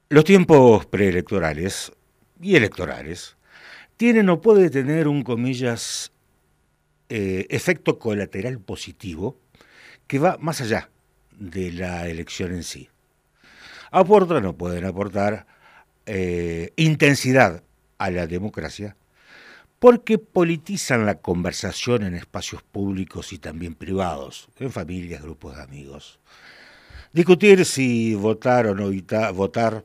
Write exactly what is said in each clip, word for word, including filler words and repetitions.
Los tiempos preelectorales y electorales tienen o puede tener un, comillas, eh, efecto colateral positivo que va más allá de la elección en sí. Aportan o pueden aportar eh, intensidad a la democracia porque politizan la conversación en espacios públicos y también privados, en familias, grupos de amigos. Discutir si votar o no votar,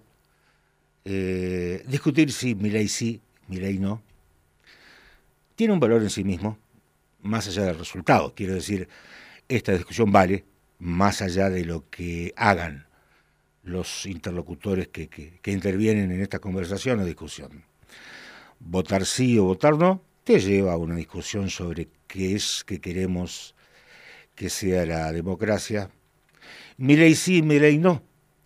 eh, discutir si Milei sí, Milei no, tiene un valor en sí mismo, más allá del resultado. Quiero decir, esta discusión vale más allá de lo que hagan los interlocutores que, que, que intervienen en esta conversación o discusión. Votar sí o votar no te lleva a una discusión sobre qué es que queremos que sea la democracia. Milei sí, Milei no,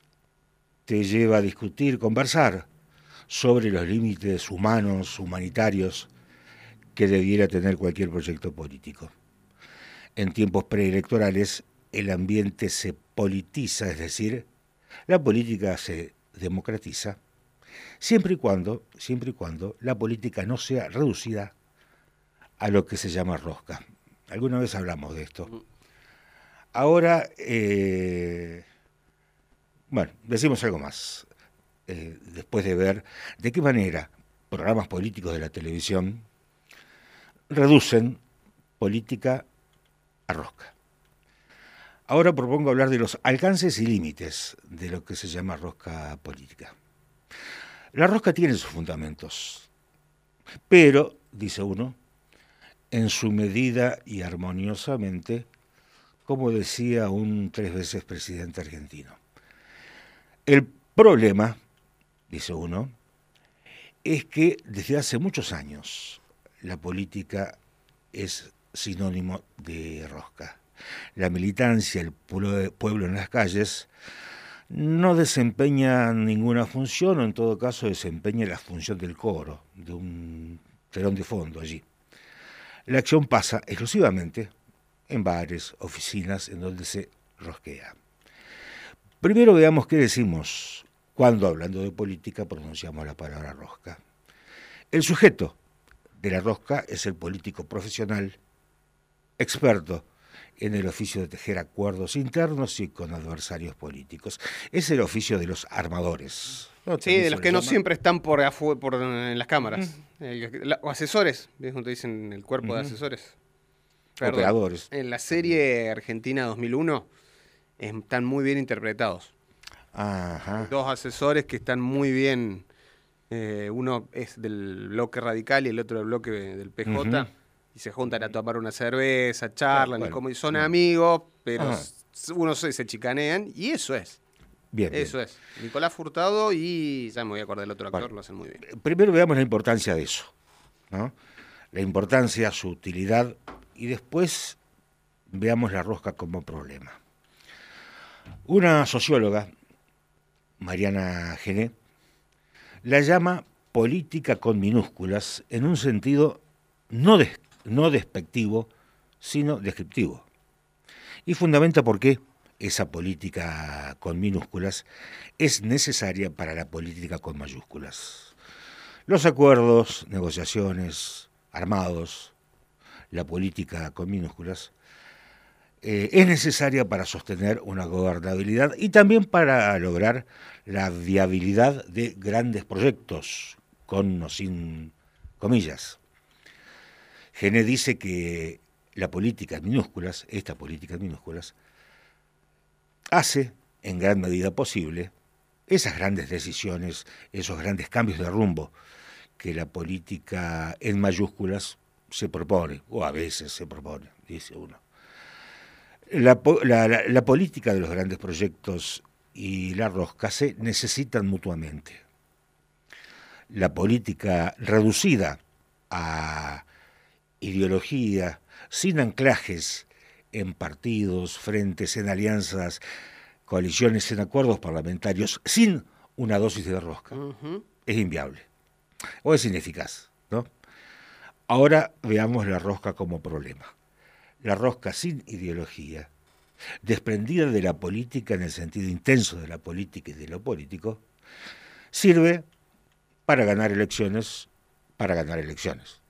te lleva a discutir, conversar sobre los límites humanos, humanitarios que debiera tener cualquier proyecto político. En tiempos preelectorales el ambiente se politiza, es decir, la política se democratiza, siempre y cuando, siempre y cuando la política no sea reducida a lo que se llama rosca. Alguna vez hablamos de esto. Ahora, eh, bueno, decimos algo más, eh, después de ver de qué manera programas políticos de la televisión reducen política a rosca. Ahora propongo hablar de los alcances y límites de lo que se llama rosca política. La rosca tiene sus fundamentos, pero, dice uno, en su medida y armoniosamente, como decía un tres veces presidente argentino. El problema, dice uno, es que desde hace muchos años la política es sinónimo de rosca. La militancia, el pueblo en las calles, no desempeña ninguna función, o en todo caso desempeña la función del coro, de un telón de fondo allí. La acción pasa exclusivamente en bares, oficinas, en donde se rosquea. Primero veamos qué decimos cuando, hablando de política, pronunciamos la palabra rosca. El sujeto de la rosca es el político profesional, experto en el oficio de tejer acuerdos internos y con adversarios políticos. Es el oficio de los armadores, ¿no? Sí, de los que llama. No siempre están por, por en las cámaras. Uh-huh. El, o asesores, ¿ves cómo te dicen el cuerpo uh-huh. de asesores? Perdón, operadores. En la serie Argentina dos mil uno están muy bien interpretados. Ajá. Dos asesores que están muy bien. Eh, uno es del bloque radical y el otro del bloque del P J. Uh-huh. Y se juntan a tomar una cerveza, charlan, bueno, y como son bueno. amigos, pero Ajá. uno se, se chicanean, y eso es. Bien, eso bien. es. Nicolás Furtado y, ya me voy a acordar del otro actor, bueno, lo hacen muy bien. Primero veamos la importancia de eso, ¿no? La importancia, su utilidad, y después veamos la rosca como problema. Una socióloga, Mariana Gené, la llama política con minúsculas en un sentido no de no despectivo, sino descriptivo. Y fundamenta por qué esa política con minúsculas es necesaria para la política con mayúsculas. Los acuerdos, negociaciones, armados, la política con minúsculas, eh, es necesaria para sostener una gobernabilidad y también para lograr la viabilidad de grandes proyectos, con o sin comillas. Gené dice que la política en minúsculas, esta política en minúsculas, hace en gran medida posible esas grandes decisiones, esos grandes cambios de rumbo que la política en mayúsculas se propone, o a veces se propone, dice uno. La, la, la, la política de los grandes proyectos y la rosca se necesitan mutuamente. La política reducida a ideología, sin anclajes en partidos, frentes, en alianzas, coaliciones, en acuerdos parlamentarios, sin una dosis de rosca, uh-huh. es inviable o es ineficaz, ¿no? Ahora veamos la rosca como problema. La rosca sin ideología, desprendida de la política en el sentido intenso de la política y de lo político, sirve para ganar elecciones, para ganar elecciones.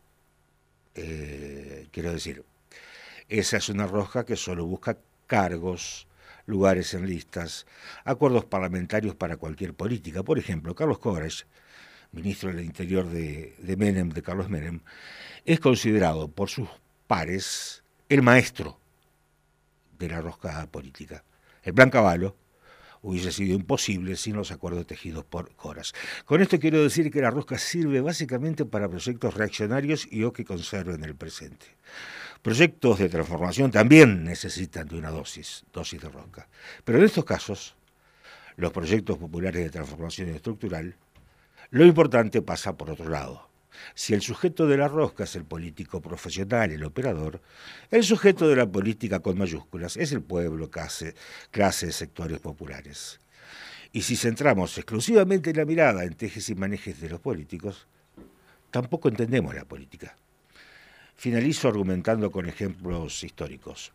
Eh, quiero decir, esa es una rosca que solo busca cargos, lugares en listas, acuerdos parlamentarios para cualquier política. Por ejemplo, Carlos Koresh, ministro del Interior de, de Menem, de Carlos Menem, es considerado por sus pares el maestro de la rosca política. El plan Cavallo hubiese sido imposible sin los acuerdos tejidos por Koresh. Con esto quiero decir que la rosca sirve básicamente para proyectos reaccionarios y o que conserven el presente. Proyectos de transformación también necesitan de una dosis, dosis de rosca. Pero en estos casos, los proyectos populares de transformación estructural, lo importante pasa por otro lado. Si el sujeto de la rosca es el político profesional, el operador, el sujeto de la política con mayúsculas es el pueblo, clase, clases, sectores populares. Y si centramos exclusivamente la mirada en tejes y manejes de los políticos, tampoco entendemos la política. Finalizo argumentando con ejemplos históricos.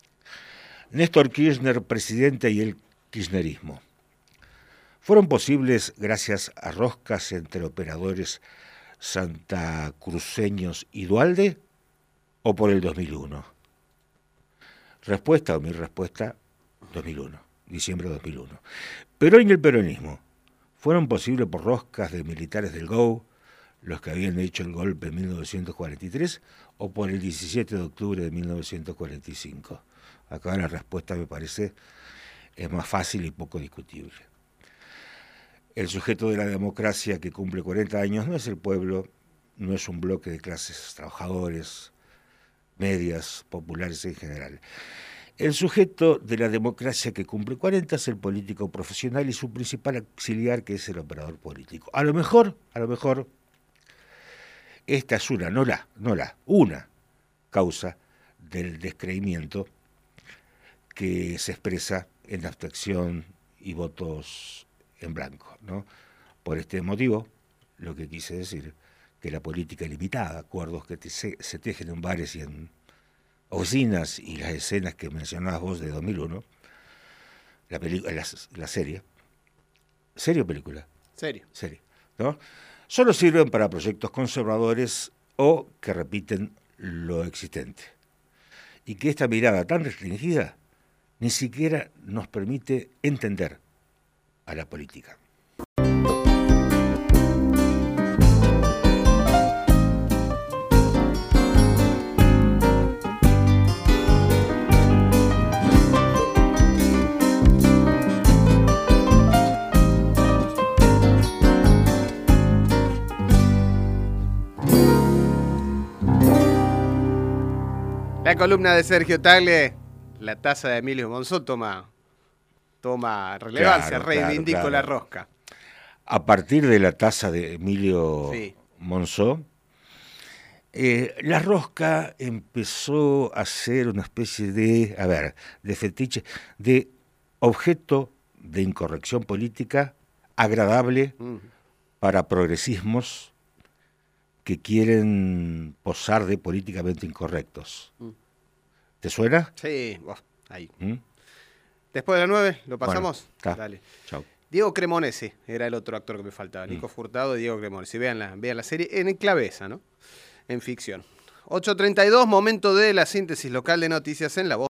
Néstor Kirchner, presidente, y el kirchnerismo fueron posibles gracias a roscas entre operadores santacruceños y Duhalde o por el dos mil uno. Respuesta o mi respuesta, dos mil uno, diciembre de dos mil uno. Perón y el peronismo fueron posibles por roscas de militares del G O V, los que habían hecho el golpe en mil novecientos cuarenta y tres, o por el diecisiete de octubre de mil novecientos cuarenta y cinco. Acá la respuesta me parece es más fácil y poco discutible. El sujeto de la democracia que cumple cuarenta años no es el pueblo, no es un bloque de clases trabajadores, medias, populares en general. El sujeto de la democracia que cumple cuarenta es el político profesional y su principal auxiliar, que es el operador político. A lo mejor, a lo mejor, esta es una, no la, no la, una causa del descreimiento que se expresa en abstención y votos en blanco, ¿no? Por este motivo, lo que quise decir, que la política limitada, acuerdos que te, se, se tejen en bares y en oficinas, y las escenas que mencionabas vos de dos mil uno, la, la, la serie, ¿serie o película? Serie. Serie, ¿no? Solo sirven para proyectos conservadores o que repiten lo existente. Y que esta mirada tan restringida ni siquiera nos permite entender a la política. La columna de Sergio Tagle, la taza de Emilio Monzó toma, toma relevancia, claro, reivindico claro, claro. la rosca. A partir de la taza de Emilio sí. Monzó, eh, la rosca empezó a ser una especie de, a ver, de fetiche, de objeto de incorrección política agradable mm. para progresismos que quieren posar de políticamente incorrectos. Mm. ¿Te suena? Sí, oh, ahí. ¿Mm? Después de las nueve, ¿lo pasamos? Bueno, dale. Chau. Diego Cremonesi era el otro actor que me faltaba. Mm. Nico Furtado y Diego Cremonesi. Vean la, vean la serie en Claveza, ¿no? En ficción. ocho treinta y dos, momento de la síntesis local de noticias en La Voz.